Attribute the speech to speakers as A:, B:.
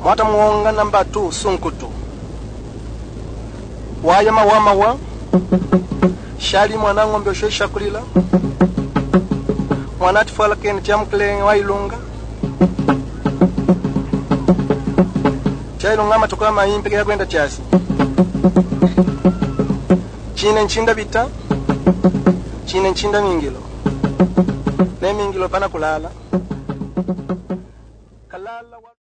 A: Mwata muonga namba 2 sunkutu. Waya mawa. Shali mwana ngombe oshesha kulila. Mwana tifala kene tiamkule wailunga. Chailunga matoka maimpe kaya kwenda tiasi. Chine nchinda bita. Chine nchinda mingilo. Ne mingilo pana kulala. Kalala